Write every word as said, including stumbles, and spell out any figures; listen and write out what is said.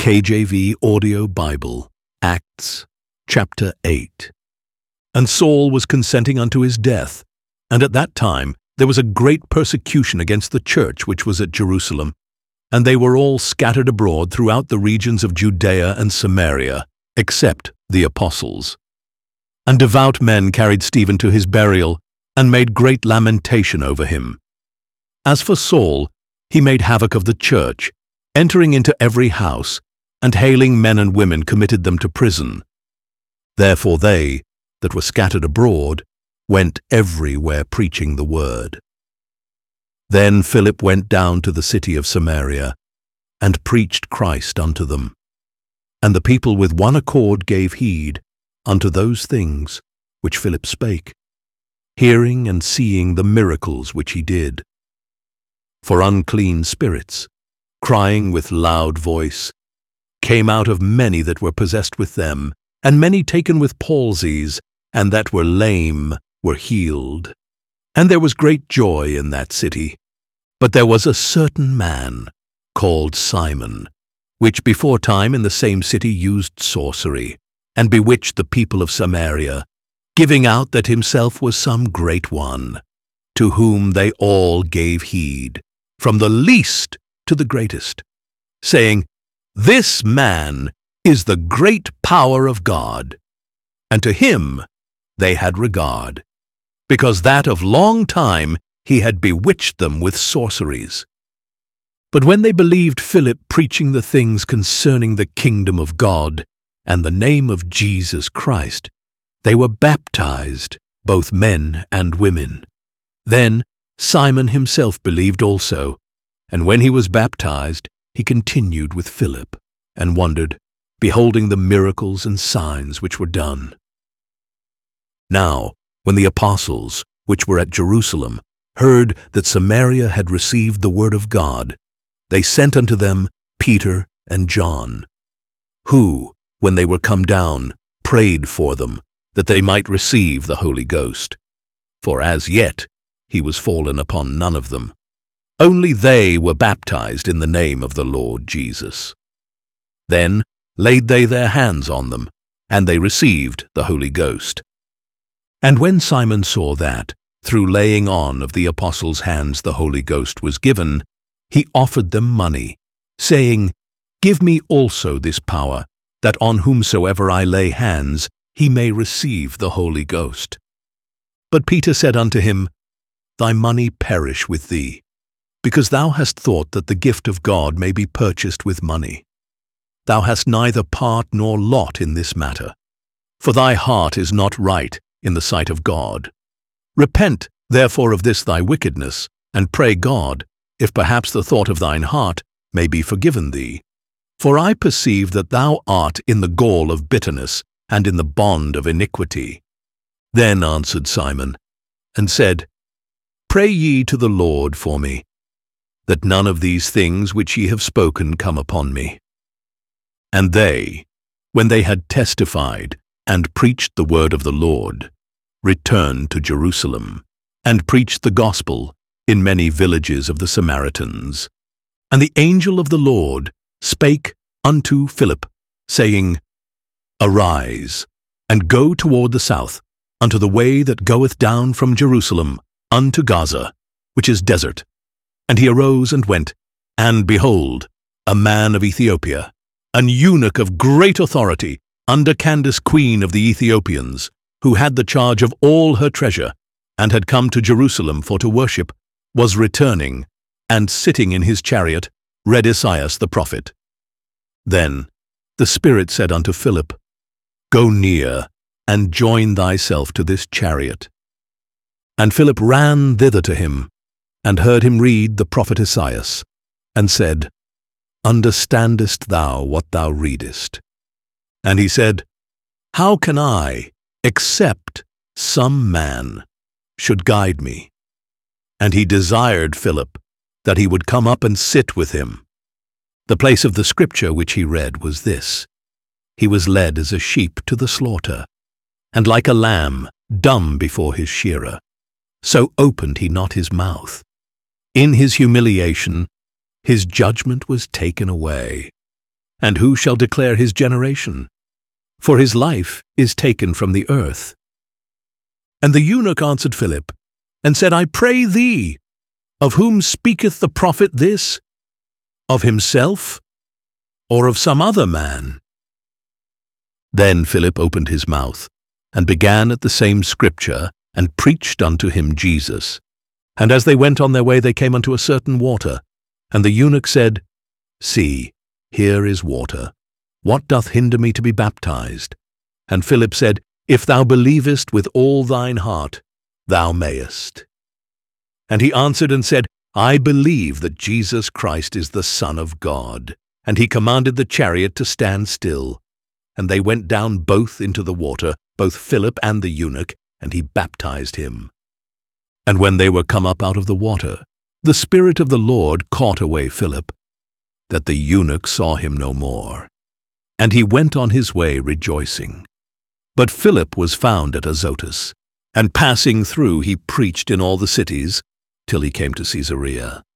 K J V Audio Bible, Acts, chapter eight. And Saul was consenting unto his death, and at that time there was a great persecution against the church which was at Jerusalem, and they were all scattered abroad throughout the regions of Judea and Samaria, except the apostles. And devout men carried Stephen to his burial, and made great lamentation over him. As for Saul, he made havoc of the church, entering into every house, and hailing men and women committed them to prison. Therefore they, that were scattered abroad, went everywhere preaching the word. Then Philip went down to the city of Samaria, and preached Christ unto them. And the people with one accord gave heed unto those things which Philip spake, hearing and seeing the miracles which he did. For unclean spirits, crying with loud voice, came out of many that were possessed with them, and many taken with palsies, and that were lame were healed. And there was great joy in that city. But there was a certain man, called Simon, which before time in the same city used sorcery, and bewitched the people of Samaria, giving out that himself was some great one, to whom they all gave heed, from the least to the greatest, saying, This man is the great power of God. And to him they had regard, because that of long time he had bewitched them with sorceries. But when they believed Philip preaching the things concerning the kingdom of God, and the name of Jesus Christ, they were baptized, both men and women. Then Simon himself believed also, and when he was baptized, he continued with Philip, and wondered, beholding the miracles and signs which were done. Now, when the apostles, which were at Jerusalem, heard that Samaria had received the word of God, they sent unto them Peter and John, who, when they were come down, prayed for them, that they might receive the Holy Ghost. For as yet he was fallen upon none of them. Only they were baptized in the name of the Lord Jesus. Then laid they their hands on them, and they received the Holy Ghost. And when Simon saw that, through laying on of the apostles' hands the Holy Ghost was given, he offered them money, saying, Give me also this power, that on whomsoever I lay hands, he may receive the Holy Ghost. But Peter said unto him, Thy money perish with thee, because thou hast thought that the gift of God may be purchased with money. Thou hast neither part nor lot in this matter, for thy heart is not right in the sight of God. Repent, therefore, of this thy wickedness, and pray God, if perhaps the thought of thine heart may be forgiven thee. For I perceive that thou art in the gall of bitterness, and in the bond of iniquity. Then answered Simon, and said, Pray ye to the Lord for me, that none of these things which ye have spoken come upon me. And they, when they had testified and preached the word of the Lord, returned to Jerusalem, and preached the gospel in many villages of the Samaritans. And the angel of the Lord spake unto Philip, saying, Arise, and go toward the south, unto the way that goeth down from Jerusalem unto Gaza, which is desert. And he arose and went, and behold, a man of Ethiopia, an eunuch of great authority, under Candace queen of the Ethiopians, who had the charge of all her treasure, and had come to Jerusalem for to worship, was returning, and sitting in his chariot, read Esaias the prophet. Then the Spirit said unto Philip, Go near, and join thyself to this chariot. And Philip ran thither to him, and heard him read the prophet Esaias, and said, Understandest thou what thou readest? And he said, How can I, except some man should guide me? And he desired Philip that he would come up and sit with him. The place of the scripture which he read was this: He was led as a sheep to the slaughter, and like a lamb dumb before his shearer, so opened he not his mouth. In his humiliation his judgment was taken away. and who shall declare his generation? For his life is taken from the earth. And the eunuch answered Philip, and said, I pray thee, of whom speaketh the prophet this? Of himself, or of some other man? Then Philip opened his mouth, and began at the same scripture, and preached unto him Jesus. And as they went on their way, they came unto a certain water. And the eunuch said, See, here is water. What doth hinder me to be baptized? And Philip said, If thou believest with all thine heart, thou mayest. And he answered and said, I believe that Jesus Christ is the Son of God. And he commanded the chariot to stand still. And they went down both into the water, both Philip and the eunuch, and he baptized him. And when they were come up out of the water, the Spirit of the Lord caught away Philip, that the eunuch saw him no more. And he went on his way rejoicing. But Philip was found at Azotus, and passing through he preached in all the cities, till he came to Caesarea.